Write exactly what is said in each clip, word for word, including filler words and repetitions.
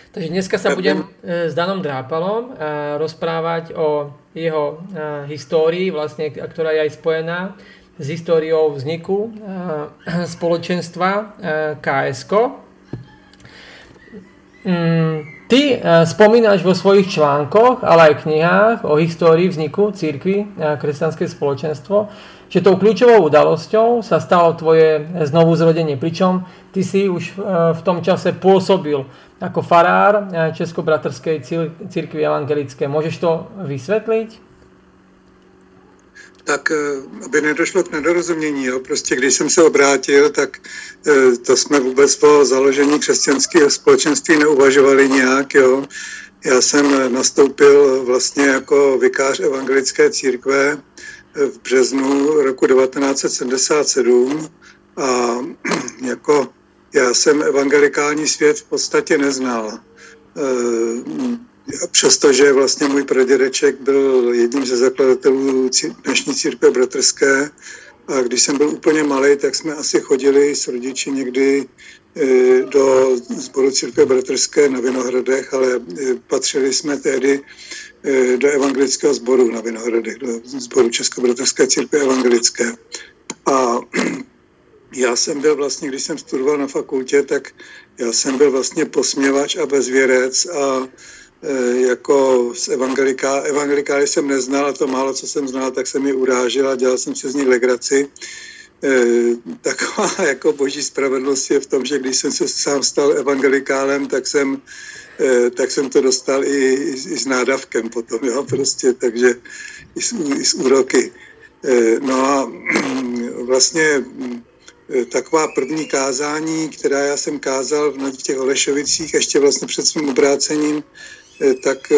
Takže dneska sa budem s Danom Drápalom rozprávať o jeho histórii, vlastne, ktorá je aj spojená s históriou vzniku spoločenstva ká es ko. Ty spomínaš vo svojich článkoch, ale aj knihách o histórii vzniku cirkvi Kresťanské spoločenstvo, že tou kľúčovou udalosťou sa stalo tvoje znovuzrodenie, pričom ty si už v tom čase pôsobil ako farár Českobratrskej cirkvi evangelické. Môžeš to vysvetliť? Tak aby nedošlo k nedorozumění, jo. Prostě když jsem se obrátil, tak to jsme vůbec po založení křesťanského společenství neuvažovali nějak, jo. Já jsem nastoupil vlastně jako vikář evangelické církve v březnu roku devatenáct set sedmdesát sedm a jako já jsem evangelikální svět v podstatě neznal. Přestože vlastně můj pradědeček byl jedním ze zakladatelů dnešní církve bratrské a když jsem byl úplně malý, tak jsme asi chodili s rodiči někdy do sboru církve bratrské na Vinohradech, ale patřili jsme tehdy do evangelického sboru na Vinohradech, do sboru Českobratrské církve evangelické. A já jsem byl vlastně, když jsem studoval na fakultě, tak já jsem byl vlastně posměvač a bezvěrec a jako z evangelika, evangelikály jsem neznal a to málo, co jsem znal, tak jsem je urážel a dělal jsem si z nich legraci. E, taková jako boží spravedlnost je v tom, že když jsem se sám stal evangelikálem, tak jsem, e, tak jsem to dostal i, i, i s nádavkem potom, jo, prostě, takže i s, i s úroky. E, no a vlastně taková první kázání, která já jsem kázal v těch Holešovicích ještě vlastně před svým obrácením, tak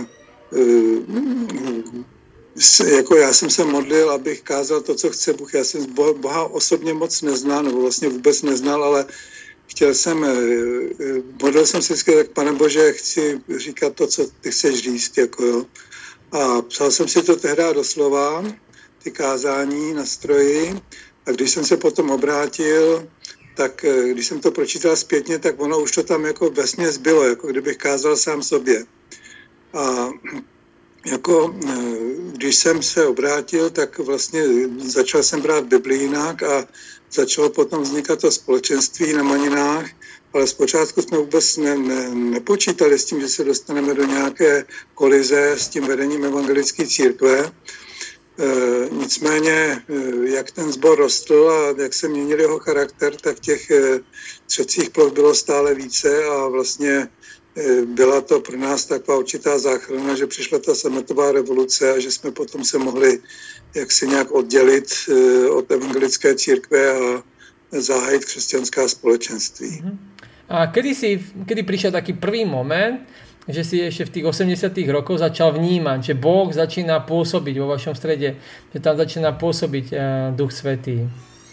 jako já jsem se modlil, abych kázal to, co chce Bůh. Já jsem Boha osobně moc neznal, nebo vlastně vůbec neznal, ale chtěl jsem, modlil jsem se vždycky tak, Pane Bože, chci říkat to, co ty chceš říct, jako jo. A psal jsem si to tehdy doslova, ty kázání na stroji, a když jsem se potom obrátil, tak když jsem to pročítal zpětně, tak ono už to tam jako vesměs bylo, jako kdybych kázal sám sobě. A jako když jsem se obrátil, tak vlastně začal jsem brát Biblii jinak a začalo potom vznikat to společenství na Maninách, ale zpočátku jsme vůbec ne, ne, nepočítali s tím, že se dostaneme do nějaké kolize s tím vedením evangelické církve. E, nicméně, e, jak ten sbor rostl a jak se měnil jeho charakter, tak těch e, třecích ploch bylo stále více a vlastně e, byla to pro nás taková určitá záchrana, že přišla ta sametová revoluce a že jsme potom se mohli jaksi nějak oddělit e, od evangelické církve a zahájit křesťanská společenství. A kedy, si, kedy prišiel taký prvý moment, že si ešte v tých osemdesiatych rokoch začal vnímať, že Boh začína pôsobiť vo vašom strede, že tam začína pôsobiť uh, Duch Svätý?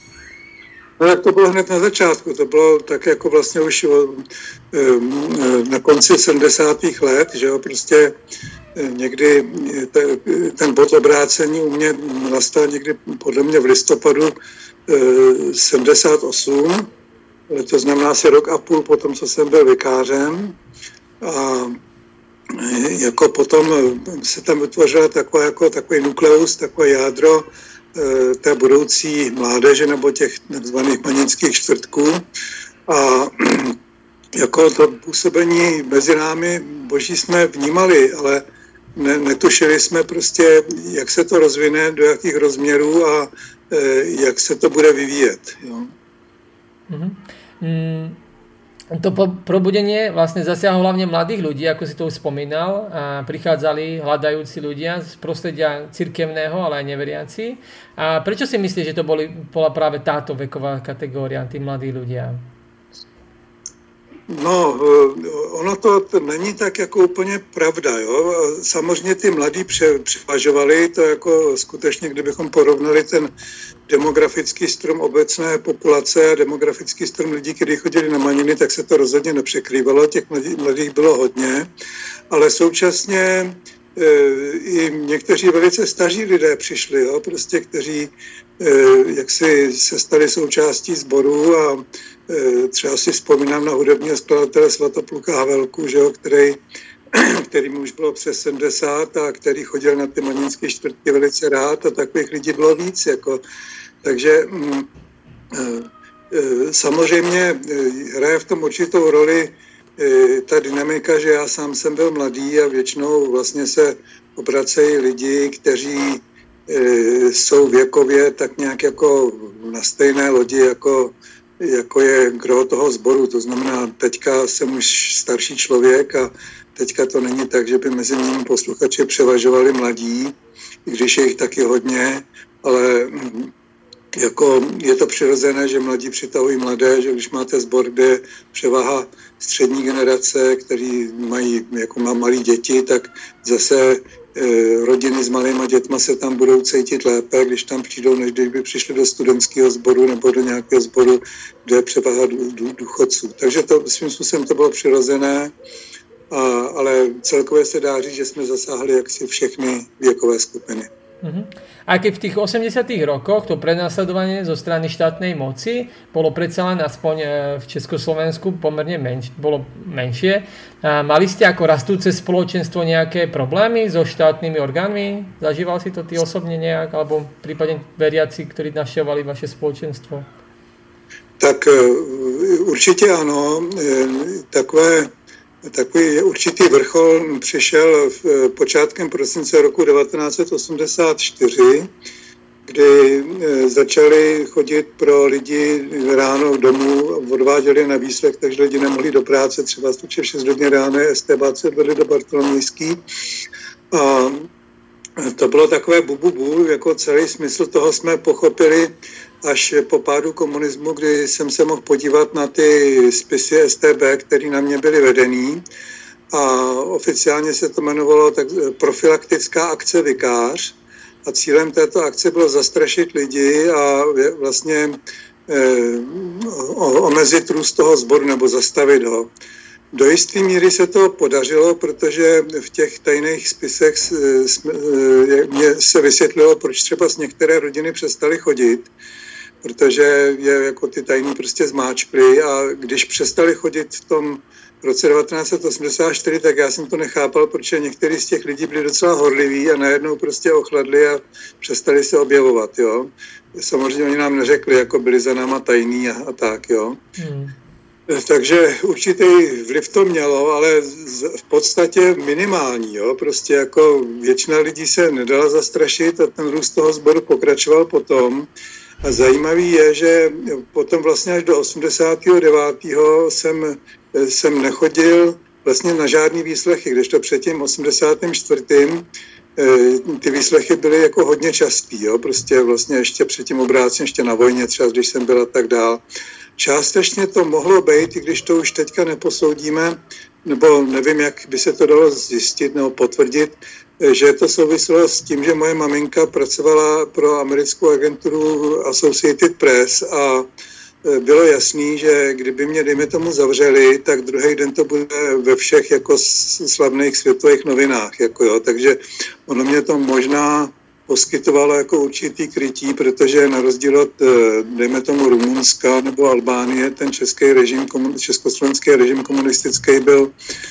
No tak to bylo hned na začátku, to bylo tak jako vlastně už um, na konci sedmdesátých let, že jo, prostě někdy te, ten bod obrácení u mě nastal někdy podle mě v listopadu uh, sedmdesát osm, to znamená asi rok a půl potom, co jsem byl vikářem. A jako potom se tam vytvořila taková, jako, takový nukleus, takové jádro e, té budoucí mládeže nebo těch takzvaných maninských čtvrtků. A jako to působení mezi námi boží jsme vnímali, ale ne, netušili jsme prostě, jak se to rozvine, do jakých rozměrů a e, jak se to bude vyvíjet. Jo. Mm-hmm. Mm. To probudenie vlastne zasiahlo hlavne mladých ľudí, ako si to už spomínal. A prichádzali hľadajúci ľudia z prostredia cirkevného, ale aj neveriaci. A prečo si myslíš, že to boli, bola práve táto veková kategória, tí mladí ľudia? No, ono to není tak jako úplně pravda, jo. Samozřejmě ty mladí převažovali, to jako skutečně, kdybychom porovnali ten demografický strom obecné populace a demografický strom lidí, kteří chodili na Maniny, tak se to rozhodně nepřekrývalo, těch mladých bylo hodně, ale současně i někteří velice staří lidé přišli, jo, prostě, kteří jaksi se stali součástí sboru a třeba si vzpomínám na hudebního skladatele Svatopluka Havelku, že jo, který, který mu už bylo přes sedmdesát a který chodil na ty manínské čtvrtky velice rád a takových lidí bylo víc. Jako. Takže mm, samozřejmě hraje v tom určitou roli ta dynamika, že já sám jsem byl mladý a většinou vlastně se obracejí lidi, kteří jsou věkově tak nějak jako na stejné lodi, jako, jako je gro toho sboru. To znamená, teďka jsem už starší člověk a teďka to není tak, že by mezi nimi posluchači převažovali mladí, i když je jich taky hodně, ale jako je to přirozené, že mladí přitahují mladé, že když máte sbor, kde je převaha střední generace, který mají jako má malí děti, tak zase e, rodiny s malýma dětma se tam budou cítit lépe, když tam přijdou, než kdyby přišli do studentského sboru nebo do nějakého sboru, kde je převaha důchodců. Takže to svým způsobem to bylo přirozené, a, ale celkově se dá říct, že jsme zasáhli jaksi všechny věkové skupiny. Uh-huh. A keď v tých osemdesiatych rokoch to prenasledovanie zo strany štátnej moci bolo predsa len aspoň v Československu pomerne menš, bolo menšie, a mali ste ako rastúce spoločenstvo nejaké problémy so štátnymi orgánmi? Zažíval si to ty osobne nejak, alebo prípadne veriaci, ktorí navštevovali vaše spoločenstvo? Tak určitě ano. Takové Takový určitý vrchol přišel v počátkem prosince roku devatenáct set osmdesát čtyři, kdy začali chodit pro lidi ráno domů, odváděli na výslech, takže lidi nemohli do práce, třeba v šest hodin ráno estébáci odvedli do Bartolomejský. A to bylo takové bububu, jako celý smysl toho jsme pochopili až po pádu komunismu, kdy jsem se mohl podívat na ty spisy S T B, které na mě byly vedený. A oficiálně se to jmenovalo tak profilaktická akce Vikář. A cílem této akce bylo zastrašit lidi a vlastně eh, omezit růst toho sboru nebo zastavit ho. Do jisté míry se to podařilo, protože v těch tajných spisech mě se vysvětlilo, proč třeba z některé rodiny přestaly chodit, protože je jako ty tajný prostě zmáčkly a když přestali chodit v tom roce devatenáct set osmdesát čtyři, tak já jsem to nechápal, protože některý z těch lidí byli docela horliví a najednou prostě ochladli a přestali se objevovat, jo. Samozřejmě oni nám neřekli, jako byli za náma tajný a, a tak, jo. Hmm. Takže určitý vliv to mělo, ale v podstatě minimální, jo. Prostě jako většina lidí se nedala zastrašit a ten růst toho sboru pokračoval potom. A zajímavý je, že potom vlastně až do osmdesátého devátého jsem, jsem nechodil vlastně na žádný výslechy, kdežto před tím osmdesátým čtvrtým ty výslechy byly jako hodně častý, jo? Prostě vlastně ještě před tím obrácením, ještě na vojně třeba, když jsem byl a tak dál. Částečně to mohlo být, i když to už teďka neposoudíme, nebo nevím, jak by se to dalo zjistit nebo potvrdit, že to souviselo s tím, že moje maminka pracovala pro americkou agenturu Associated Press a bylo jasný, že kdyby mě, dejme tomu, zavřeli, tak druhý den to bude ve všech jako slavných světových novinách. Jako jo. Takže ono mě to možná poskytovalo jako určitý krytí, protože na rozdíl od, dejme tomu, Rumunska nebo Albánie, ten český režim, československý režim komunistický byl,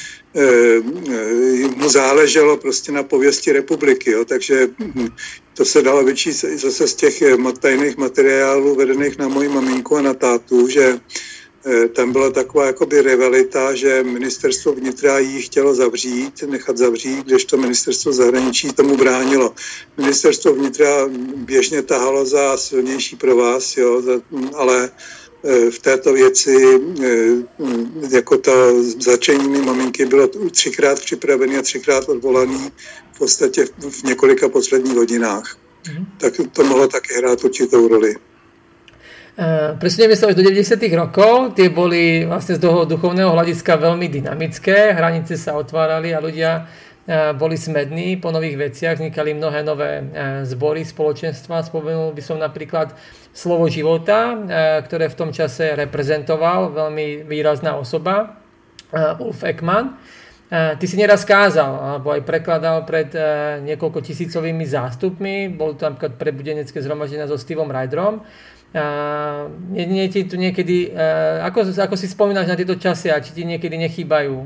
mu záleželo prostě na pověsti republiky, jo. Takže to se dalo vyčíst zase z těch tajných materiálů vedených na moji maminku a na tátu, že tam byla taková jakoby rivalita, že ministerstvo vnitra jí chtělo zavřít, nechat zavřít, kdežto ministerstvo zahraničí tomu bránilo. Ministerstvo vnitra běžně tahalo za silnější pro vás, jo, ale v této věci jako to začení mý maminky bylo třikrát připravený a třikrát odvolaný v podstatě v několika posledních hodinách. Mm-hmm. Tak to mohlo taky hrát určitou roli. Uh, Presunieme sa až do deväťdesiatych rokov, tie boli vlastne z toho duchovného hľadiska veľmi dynamické, hranice sa otvárali a ľudia uh, boli smední po nových veciach, vznikali mnohé nové uh, zbory, spoločenstva. Spomenul by som napríklad Slovo života, uh, ktoré v tom čase reprezentoval veľmi výrazná osoba, uh, Ulf Ekman. Ty si neraz kázal, alebo aj prekladal pred niekoľko tisícovými zástupmi. Bol to napríklad prebudenecké zhromaždenia so Stevom Ryderom. Nie, nie ti tu niekedy, ako, ako si spomínaš na tieto časy a či ti niekedy nechýbajú?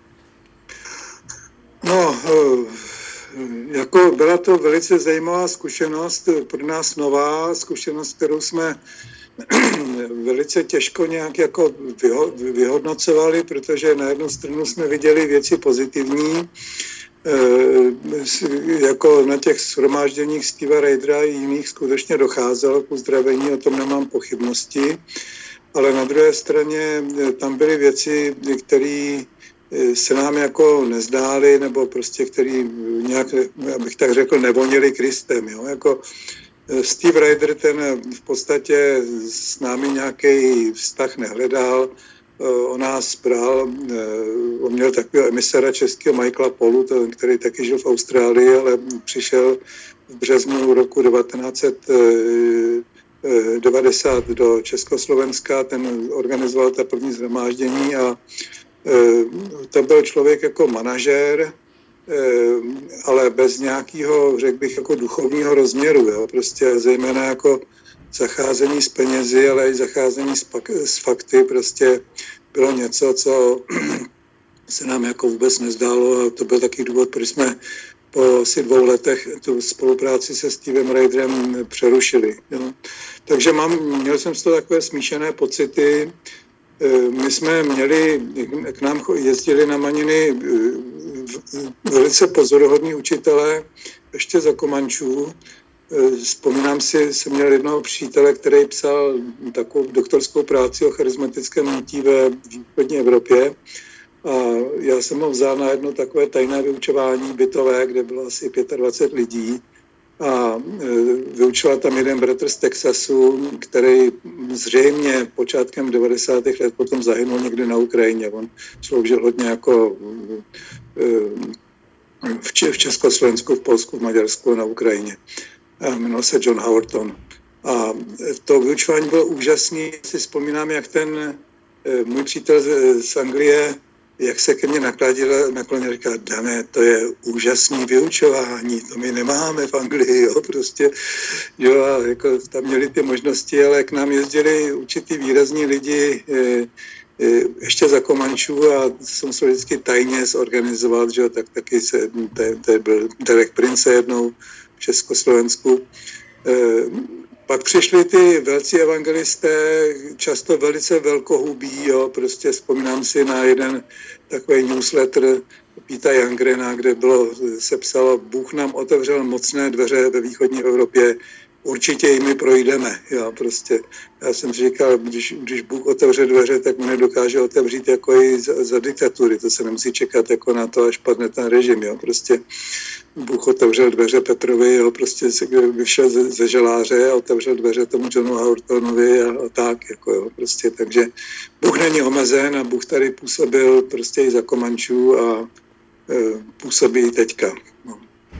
No, jako byla to velice zajímavá zkušenost, pro nás nová zkušenost, kterou jsme velice těžko nějak jako vyhodnocovali, protože na jednu stranu jsme viděli věci pozitivní, jako na těch shromážděních Steva Rydera a jiných skutečně docházelo k uzdravení, o tom nemám pochybnosti, ale na druhé straně tam byly věci, které se nám jako nezdály, nebo prostě který nějak, abych tak řekl, nevonili Kristem, jo, jako Steve Ryder, ten v podstatě s námi nějaký vztah nehledal, on nás bral, on měl takového emisara českého Michaela Polu, který taky žil v Austrálii, ale přišel v březnu roku devatenáct set devadesát do Československa, ten organizoval ta první shromáždění a to byl člověk jako manažér, ale bez nějakého, řekl bych, jako duchovního rozměru, jo? Prostě zejména jako zacházení s penězi, ale i zacházení s, pak, s fakty, prostě bylo něco, co se nám jako vůbec nezdálo a to byl taky důvod, proč jsme po asi dvou letech tu spolupráci se Stevem Ryderem přerušili. Jo? Takže mám, měl jsem z toho takové smíšené pocity. My jsme měli, k nám jezdili na Maniny velice pozoruhodní učitelé, ještě za Komančů. Vzpomínám si, jsem měl jednoho přítele, který psal takovou doktorskou práci o charismatickém hnutí ve východní Evropě. A já jsem ho vzal na jedno takové tajné vyučování bytové, kde bylo asi dvacet pět lidí. A vyučoval tam jeden bratr z Texasu, který zřejmě počátkem devadesátých let potom zahynul někde na Ukrajině. On sloužil hodně jako v Československu, v Polsku, v Maďarsku, na Ukrajině. Jmenoval se John Howerton. A to vyučování bylo úžasné. Si vzpomínám, jak ten můj přítel z Anglie, jak se ke mně nakladil, naklonil, říkal, Dané, to je úžasný vyučování, to my nemáme v Anglii, jo, prostě, jo, a jako tam měli ty možnosti, ale k nám jezdili určitý výrazní lidi, e, e, ještě za Komančů a jsem se vždycky tajně zorganizovat, že jo, tak taky se, to byl Derek Prince jednou v Československu. E, Pak přišli ty velcí evangelisté, často velice velkohubí, jo, prostě vzpomínám si na jeden takový newsletter Píta Youngrena, kde bylo, se psalo, Bůh nám otevřel mocné dveře ve východní Evropě, určitě jimi projdeme, jo, prostě. Já jsem si říkal, když, když Bůh otevře dveře, tak mu nedokáže otevřít jako i za, za diktatury, to se nemusí čekat jako na to, až padne ten režim, jo, prostě. Bůh otevřel dveře Petrovi, jo, prostě vyšel ze, ze želáře a otevřel dveře tomu Johnu Howertonovi a, a tak, jako jo, prostě, takže Bůh není omezen a Bůh tady působil prostě i za Komančů a e, působí i teďka. No.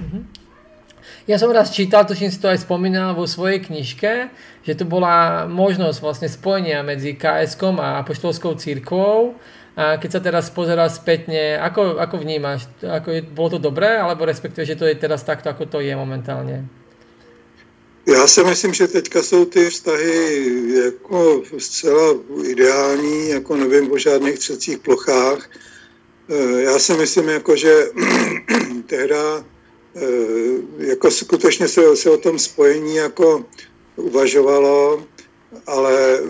Ja som raz čítal, tuším si to aj spomínal vo svojej knižke, že to bola možnosť vlastne spojenia medzi ká es kom a apoštolskou cirkvou. A keď sa teraz pozerá spätne, ako, ako vnímaš? Ako je, bolo to dobré, alebo respektíve, že to je teraz takto, ako to je momentálně? Já si myslím, že teďka jsou ty vztahy jako zcela ideální, jako nevím o žádných třecích plochách. Já si myslím, jako, že tehda jako skutečně se, se o tom spojení jako uvažovalo, ale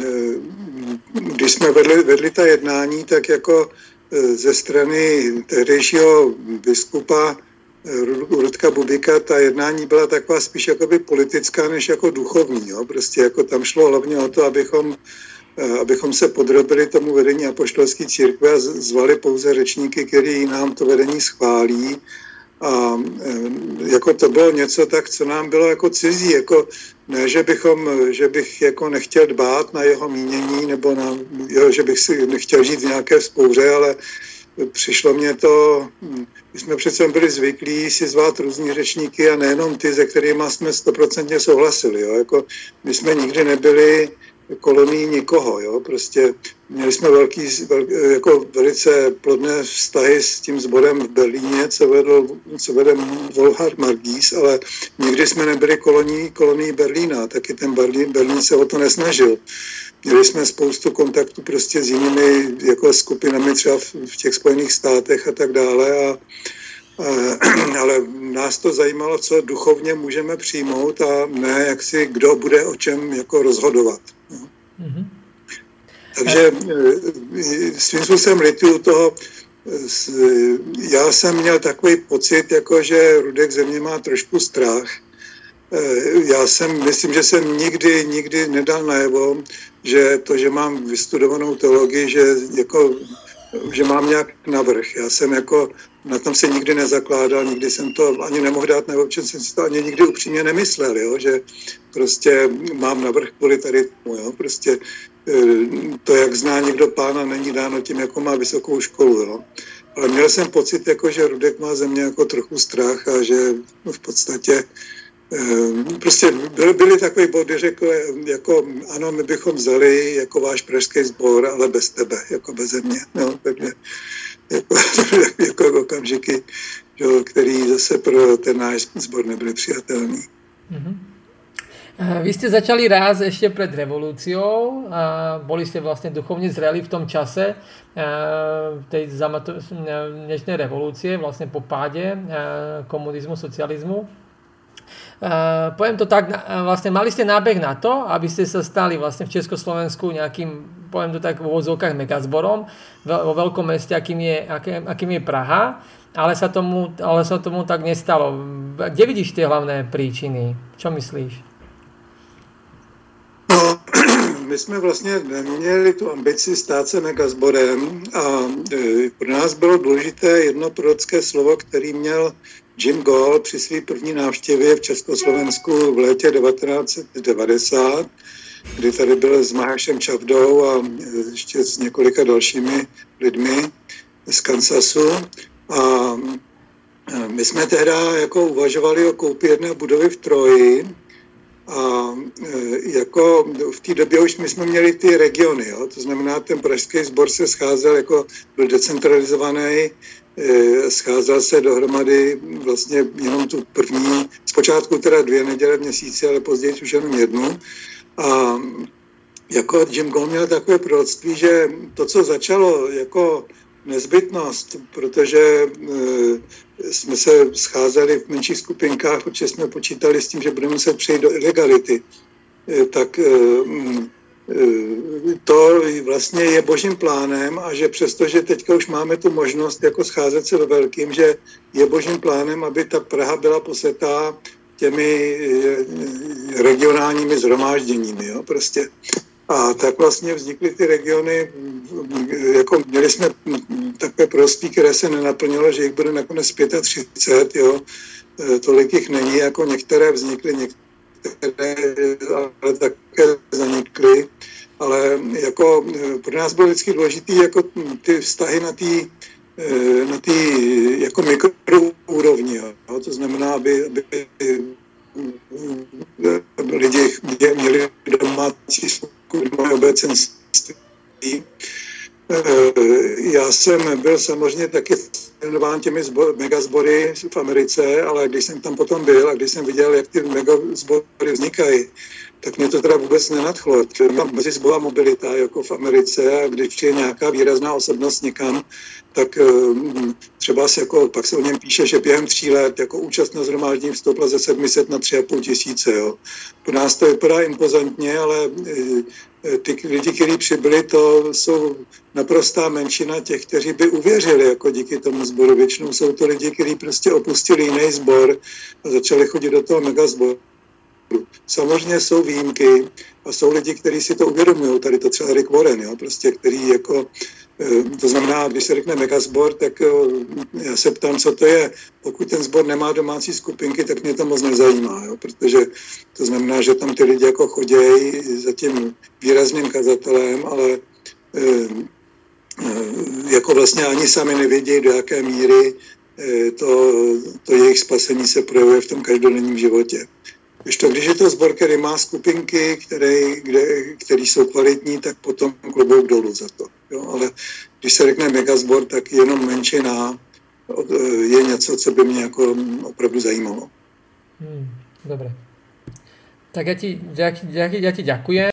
když jsme vedli, vedli ta jednání, tak jako ze strany tehdejšího biskupa Rudka Bubika ta jednání byla taková spíš jakoby politická, než jako duchovní. Jo? Prostě jako tam šlo hlavně o to, abychom, abychom se podrobili tomu vedení apoštolské církve a zvali pouze řečníky, který nám to vedení schválí. A jako to bylo něco tak, co nám bylo jako cizí, jako ne, že, bychom, že bych jako nechtěl dbát na jeho mínění, nebo na, jo, že bych si nechtěl žít v nějaké vzpouře, ale přišlo mě to, my jsme přece byli zvyklí si zvát různý řečníky a nejenom ty, se kterými jsme stoprocentně souhlasili. Jo. Jako, my jsme nikdy nebyli kolonii nikoho, jo, prostě měli jsme velký, vel, jako velice plodné vztahy s tím sborem v Berlíně, co vedl, co vedl Wolfhard Margis, ale nikdy jsme nebyli kolonií, kolonií Berlína, taky ten Berlín, Berlín se o to nesnažil. Měli jsme spoustu kontaktů prostě s jinými jako skupinami třeba v, v těch Spojených státech a tak dále, a, a, ale nás to zajímalo, co duchovně můžeme přijmout a ne, jak si kdo bude o čem jako rozhodovat. Mm-hmm. Takže svým způsobem lituju toho. Já jsem měl takový pocit, jako že Rudek ze mě má trošku strach. Já jsem, myslím, že jsem nikdy, nikdy nedal najevo, že to, že mám vystudovanou teologii, že, jako, že mám nějak navrch. Já jsem jako, na tom se nikdy nezakládal, nikdy jsem to ani nemohl dát najevo, že jsem si to ani nikdy upřímně nemyslel, jo? Že prostě mám navrch kvůli tady tomu, jo? Prostě to, jak zná někdo Pána, není dáno tím, jako má vysokou školu, jo? Ale měl jsem pocit, jako, že Rudek má ze mě jako trochu strach a že v podstatě prostě byly, byly takové body, řekl, jako ano, my bychom vzali jako váš pražský sbor, ale bez tebe, jako beze mě. No, takže jako, jako okamžiky, který zase pro ten náš sbor nebyly přijatelný. Mm-hmm. Vy ste začali raz ešte pred revolúciou a boli ste vlastne duchovne zreli v tom čase tej dnešnej revolúcie, vlastne po páde komunizmu, socializmu. Poviem to tak, vlastne mali ste nábeh na to, aby ste sa stali vlastne v Československu nejakým, poviem to tak v úvodzovkách, megazborom vo veľkom meste, akým je, akým je Praha, ale sa, tomu, ale sa tomu tak nestalo. Kde vidíš tie hlavné príčiny? Čo myslíš? No, my jsme vlastně neměli tu ambici stát se megazborem a pro nás bylo důležité jedno prorocké slovo, který měl Jim Gall při své první návštěvě v Československu v létě devatenáct set devadesát, kdy tady byl s Mahašem Čavdou a ještě s několika dalšími lidmi z Kansasu. A my jsme tehdy jako uvažovali o koupi jedné budovy v Troji. A jako v té době už my jsme měli ty regiony, jo? To znamená, ten pražský sbor se scházel, jako byl decentralizovaný, scházel se dohromady vlastně jenom tu první, zpočátku teda dvě neděle v měsíci, ale později už jenom jednu. A jako Jim Gall měl takové proroctví, že to, co začalo jako nezbytnost, protože e, jsme se scházeli v menších skupinkách, protože jsme počítali s tím, že budeme muset přejít do ilegality, e, tak e, e, to vlastně je božím plánem a že přestože teďka už máme tu možnost jako scházet se ve velkým, že je božím plánem, aby ta Praha byla posetá těmi regionálními shromážděními, jo, prostě. A tak vlastně vznikly ty regiony, jako měli jsme takové prostí, které se nenaplnilo, že jich bude nakonec třicet pět, jo. Tolik jich není, jako některé vznikly, některé ale také zanikly. Ale jako pro nás bylo vždycky důležité jako ty vztahy na té na té jako mikroúrovni, jo. To znamená, aby, aby lidi měli domácí moje obecenství. Já jsem byl samozřejmě taky fascinován těmi zbo- megazbory v Americe, ale když jsem tam potom byl a když jsem viděl, jak ty megazbory vznikají, tak mě to teda vůbec nenadchlo. Tam mezi zbola mobilita, jako v Americe, a když přijde nějaká výrazná osobnost někam, tak třeba se jako, pak se o něm píše, že během tří let jako účast na shromáždění vstoupila ze sedm set na tři a půl tisíce. Jo. Pro nás to vypadá impozantně, ale ty lidi, kteří přibyli, to jsou naprostá menšina těch, kteří by uvěřili jako díky tomu sboru. Většinou jsou to lidi, kteří prostě opustili jiný sbor a začali chodit do toho megazboru. Samozřejmě jsou výjimky a jsou lidi, kteří si to uvědomují. Tady to třeba Rick Warren, jo, prostě, který jako, to znamená, když se řekne megazbor, tak já se ptám, co to je. Pokud ten sbor nemá domácí skupinky, tak mě to moc nezajímá, jo, protože to znamená, že tam ty lidi jako chodějí za tím výrazným kazatelem, ale jako vlastně ani sami nevědějí, do jaké míry to, to jejich spasení se projevuje v tom každodenním životě. Když, to, když je to sbor, který má skupinky, které, kde, které jsou kvalitní, tak potom klobouk dolů za to. Jo? Ale když se řekne megasbor, tak jenom menšina je něco, co by mě jako opravdu zajímalo. Hmm, dobre. Tak ja ti, ja, ja, ja ti ďakujem.